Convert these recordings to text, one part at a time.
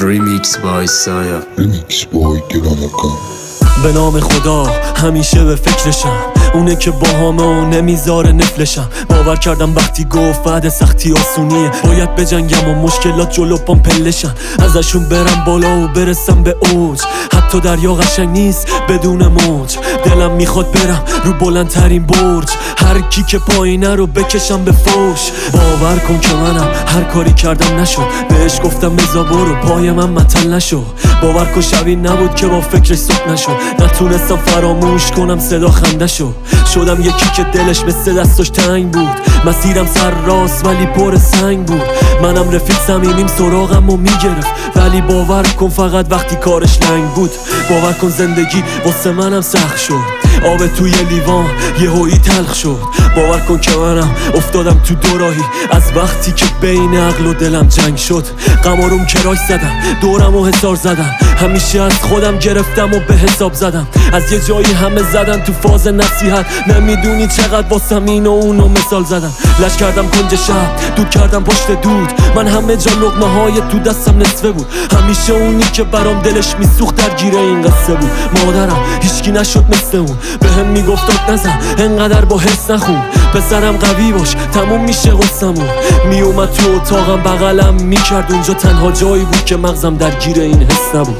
Remix by Saya. Remix by Granaka. به نام خدا همیشه به فکرشم، اونه که باهامه و نمیذاره نفلشم. باور کردم وقتی گفت بعد سختی آسونیه، باید بجنگم و مشکلات جلو پام پلشن، ازشون برم بالا و برسم به اوج. حتی دریا قشنگ نیست بدون موج، دلم میخواد برم رو بلندترین برج، هر کی که پایینه رو بکشم به فوش. باور کن که منم هر کاری کردم نشد، بهش گفتم بزا برو پای من متل نشو. باور کن شبی نبود که با فکرش صبح نشد، نتونستم فراموش کنم صدا خنده شو. شدم یکی که دلش مثل دستاش تنگ بود، مسیرم سر راست ولی پر سنگ بود. منم رفیق صمیمیم سراغم و میگرفت، ولی باور کن فقط وقتی کارش لنگ بود. باور کن زندگی واسه منم سخت شد، آب توی لیوان یهویی تلخ شد. باور کن که منم افتادم تو دوراهی از وقتی که بین عقل و دلم جنگ شد. قماروم کراش زدم، دورم و حسار زدم، همیشه از خودم گرفتم و به حساب زدم. از یه جایی همه زدن تو فاز نصیحت، نمیدونی چقدر واسم این و اونو مثال زدم. لش کردم کنج شب، دود کردم پشت دود، من همه جا لقمه های تو دستم نصفه بود. همیشه اونی که برام دلش میسوخت درگیر این قصه بود. مادرم هیچکی نشد مثل اون، بهم میگفت داد نزن انقدر با حس نخون، پسرم قوی باش تموم میشه قصمون. میومد تو اتاقم بغلم میکرد، اونجا تنها جایی بود که مغزم درگیر این حس نبود.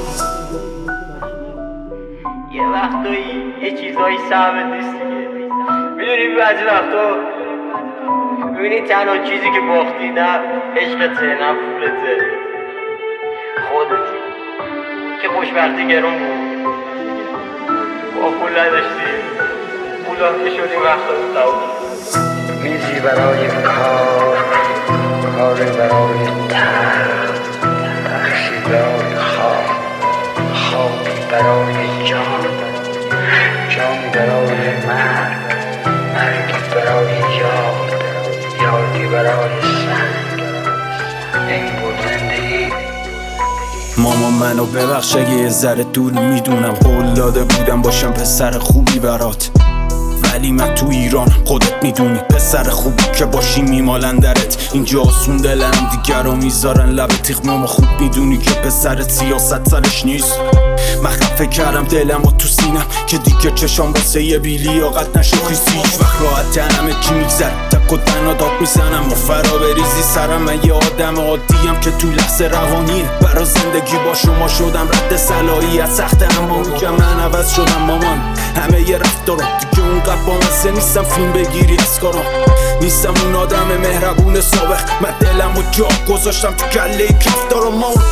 یه وقتایی یه چیزایی صعبه نیست دیگه، میدونی بعضی وقتا میبینی تنها چیزی که باختی نه عشقته نه پولته، خودتی که خوشبختی گرون بود. با پول نداشتی، پولا که شدی وقتا تموم، میزی برای کار، کاری برای تخت، بخشی برای خواب، خوابی برای جان، جانی برای مرگ، مرگی برای یاد، یادی برای سنگ. این بود زندگی. ماما منو ببخش اگه یه ذره دور میدونم، قول داده بودم باشم پسر خوبی برات، ولی من تو ایران خودت میدونی پسر خوبی که باشی میمالن درت. اینجا آسون دلم دیگر رو میذارن لب تیغ، ماما خوب میدونی که پسرت سیاست سرش نیست. من خفه کردم دلم و تو سینم که دیگه چشام واسه یه بیلیاقت نشو خیسی. هیچ وقت راحت همه چی میگذر، تک و تنها داد میزنم و فرا بریزی سرم. من یه آدم عادیم که تو لحظه روانیه، برا زندگی با شما شدم رد صلاحیت سخت، اما میگم من عوض شدم مامان. همه یه رفتارم دیگه اونقدر با مزه نیستم، فیلم بگیری از کارم نیستم اون آدم مهربون سابق. من دلم و جا گذاشتم تو کله کفتارم.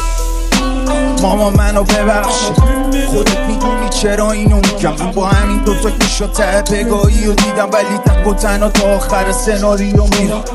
ماما منو ببخش، خودت میدونی چرا اینو میگم. من با همین دوتا که شد ته پگاهی رو دیدم، ولی تک و تنها تا آخر سناریو میرم.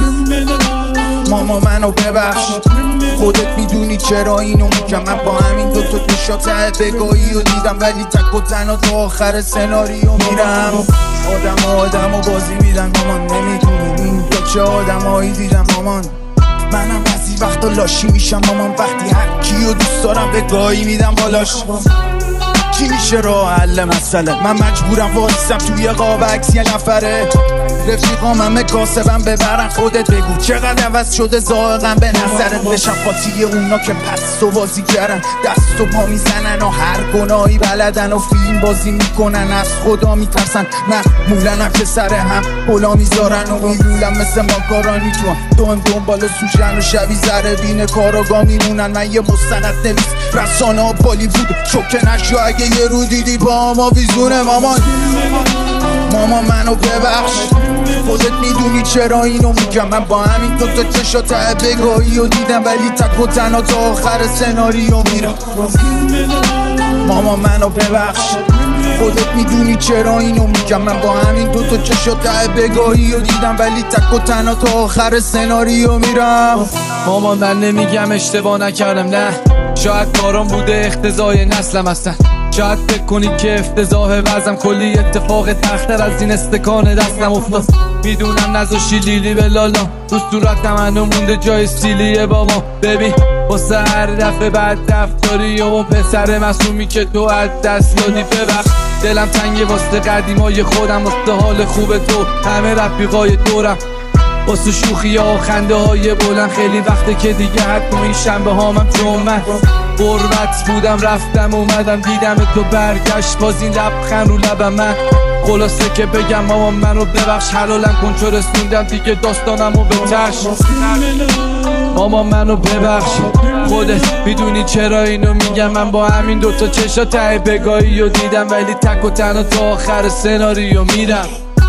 ماما منو ببخش، خودت میدونی چرا اینو میگم. من با همین دوتا که شد ته پگاهی رو دیدم، ولی تک و تنها تا آخر سناریو میرم. آدم و بازی میدن مامان، نمیدونی این دو چه آدمایی دیدم مامان. منم بعضی وقتا لاشی میشم مامان، وقتی هر کیو دوست دارم به گاهی میدم بالاش. چی میشه راه حل مسئله؟ من مجبورم وایسم توی قاب عکس یه نفره. رفیقام همه کاسبم ببرن، خودت بگو چقدر عوض شده زائقم به نظرت. بشم پاتی اونا که پس و بازی کردن، دست و پا میزنن و هر گناهی بلدن و فیلم بازی میکنن، از خدا میترسن. معمولن هم که سر هم بلا میذارن و میلولن مثل ماکارانی تو دنبال سوشن و شبی ذره بین کاراگاه میمونن. من یه مستند نویس رسانه ها بالیوود، شوکه نشو اگه یه رو دیدی با ما ویزونه مامان. ماما منو ببخش، خودت میدونی چرا اینو میگم. من با همین دوتا چشا ته بگاهی رو دیدم، ولی تک و تنها تا آخر سناریو میرم. ماما منو ببخش، خودت میدونی چرا اینو میگم. من با همین دوتا چشا ته بگاهی رو دیدم، ولی تک و تنها تا آخر سناریو میرم. مامان من نمیگم اشتباه نکردم، نه شاید کارم بوده اختزای نسلم هستن. شاید فکر کنی که افتضاح وزم، کلی اتفاق تختر از این استکان دستم افتاد. میدونم نذاشی لیلی به لالا، تو صورت منو مونده جای سیلیه بابا. ببین واسه هر دفعه بعد رفتاری و پسر معصومی که تو از دست دادی ببخش. دلم تنگه واسه قدیمای خودم، واسه حال خوب تو همه رفیقای دورم. واسه شوخی ها و خنده های بلند. خیلی وقته که دیگه حتی این شنبه هامم جمعه غربت بودم رفتم اومدم دیدم تو برگشت باز این لبخند رو لبم. من خلاصه که بگم مامان منو ببخش حلالم کن چو رسوندم دیگه داستانمو به چشم. مامان منو ببخش خودت میدونی چرا اینو میگم. من با همین دوتا چشا ته بگاهی رو دیدم ولی تک و تنها تا آخر سناریو میرم.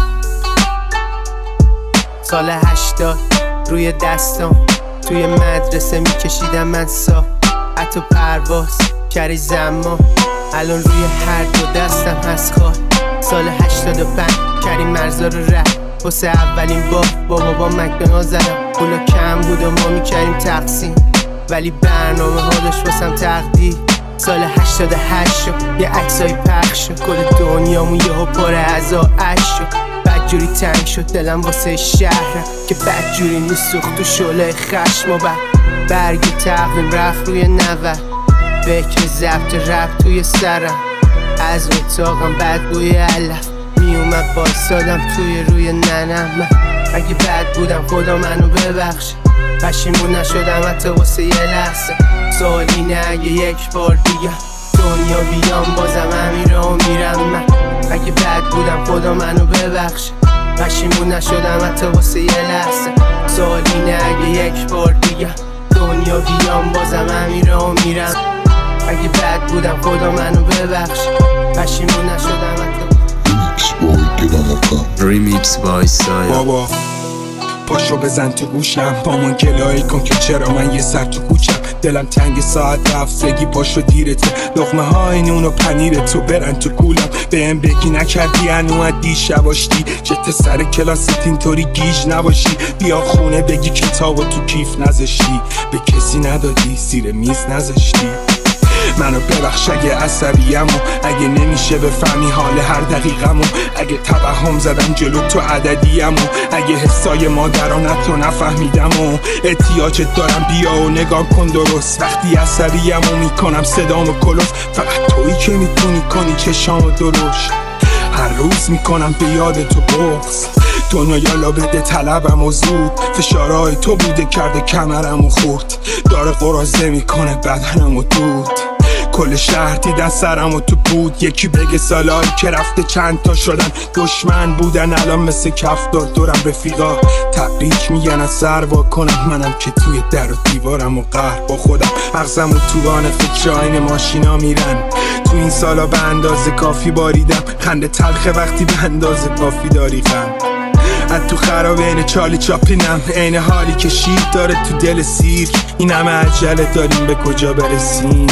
سال 80 روی دستم توی مدرسه میکشیدم من حتی پرواز کری زمان الان روی هر دو دستم هست خال. سال 85 کریم مرزا رو رفت واسه اولین بار با بابا مکدونالد زدم. پولا کم بود و ما میکردیم تقسیم ولی برنامه ها داشت واسم تقدیر. سال 88 شد یه عکسای پخش شد کل دنیامون یهو پر از آش شد. بدجوری تنگ شد دلم واسه شهرم که بدجوری میسوخت تو شعله خشم و برگ تقویم رفت روی 90 فکر ضبط رفت توی سرم از اتاقم بدبوی علف میومد بایستادم توی روی ننم. من اگه بد بودم خدا منو ببخش پشیمون نشدم حتی واسه یه لحظه. سوال اینه اگه یک بار دیگه دنیا بیام بازم همین رو میرم. من اگه بد بودم خدا منو ببخش پشیمون نشدم حتی واسه یه لحظه. سوال اینه اگه یک بار دیگه دنیا بیام بازم همین رو میرم. اگه بد بودم خدا منو ببخش پشیمون نشدم حتی. Remix by Saya. بابا پاشو بزن تو گوشم با من گلایی کن که چرا من یه سر تو کوچم. دلم تنگ ساعت رفتگی پاشو دیرته لقمه های نون و پنیر تو برن تو کولم. بهم بگی نکردی انو از دیشب آشتی جت سر کلاست اینطوری گیج نباشی. بیا خونه بگی کتابو تو کیف نذاشتی به کسی ندادی زیر میز نذاشتی. منو ببخش اگه عصبیمو اگه نمیشه بفهمی حال هر دقیقمو اگه توهم زدم جلو تو عددیمو اگه حسای مادرانتو نفهمیدمو احتیاجت دارم بیا و نگاه کن درست. وقتی عصبیمو میکنم صدامو کلوف فقط تویی که میتونی کنی چشامو درشت. هر روز میکنم به یاد تو بغض دنیا یالا بده طلبم و زود. فشارهای تو بوده کرده کمرم و خورد داره قرازه میکنه بدنم و دود. کل شهر دیدن سرم و تو بود یکی بگه سالایی که رفته چند تا شدن دشمن بودن الان مثل کفتار دورم رفیقا تبریک میگن از سر وا کنم. منم که توی در و دیوارم و قهر با خودم مغزم و توان فکر آین ماشینا میرن. تو این سالا به اندازه کافی باریدم خنده تلخه وقتی به اندازه کافی داری غم. از تو خراب اینه چالی چاپینم عین حالی که شیر داره تو دل سیر. این همه عجله داریم به کجا برسیم.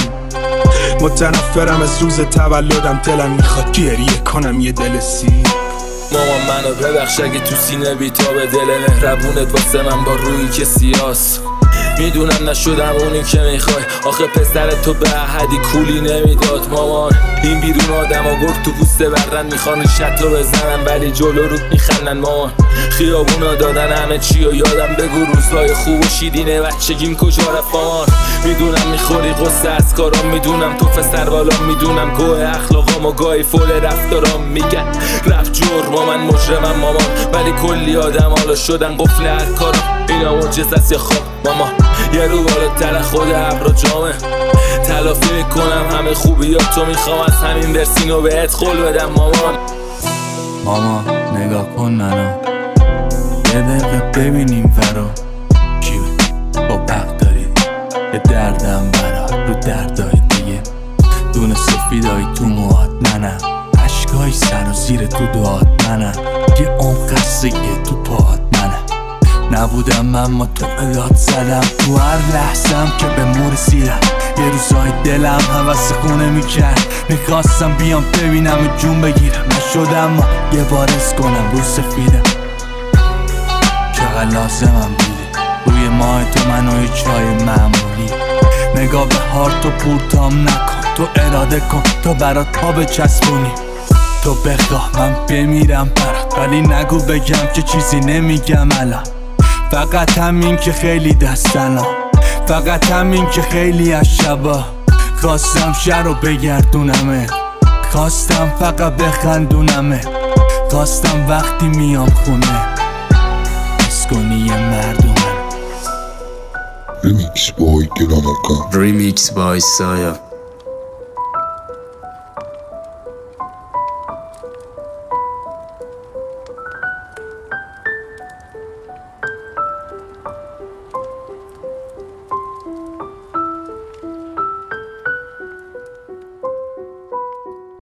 متنفرم از روز تولدم دلم میخواد گریه کنم یه دل سیر. مامان منو ببخش اگه تو سینه بیتابه دل مهربونت واسه من با روی که سیاس. میدونم نشدم اونی که میخوای آخه پسر تو به احدی کولی نمیداد. مامان این بیرون آدم ها گرد تو پوسته برن میخوان شتو بزنن ولی جلو رو میخندن. مامان خیابونا دادن همه چی و یادم بگو روزهای خوب و شیرینه بچگیم کجا رفت. مامان میدونم میخوری قصه از کارام میدونم تو فسر بالا میدونم گوه اخلاقام و گاهی فول رفتارام میگن رفت جرم من مجرمم مامان ولی کلی آدم حالا شدن قفل هر کارم. اینا معجزه است یا خواب ماما یه رو بالاتر خود ابرا جامه تلافی میکنم همه خوبیاتو میخوام از همین برسینو بهت قول بدم. ماما نگاه کن منو یه دقیقه ببینیم فرا کیوه با بق دارید یه دردم برات رو دردای دیگه دونه سفیدای تو موهات منم عشقای سر و زیر تو دعات منم یه عمق قصه تو پاهات منم. نبودم من ما تو اداد زدم تو هر لحظم که به مور سیرم. یه روزای دلم حوث خونه میکرد میخواستم بیام ببینم و جون بگیرم نشدم ما یه بارز کنم رو سفیدم. چقدر لازمم بودی روی ماه تو منو چای معمولی. نگاه به هارتو پورتام نکن تو اراده کن تو برات پا بچسبونی. تو بخواه من بمیرم برات ولی نگو بگم که چیزی نمیگم الان. فقط همین که خیلی دستنا فقط همین که خیلی از شبا خواستم شهر رو بگردونمه خواستم فقط بخندونمه خواستم وقتی میام خونه مسکونی مردم. Remix boy گرانکان. ریمیکس بای سایه.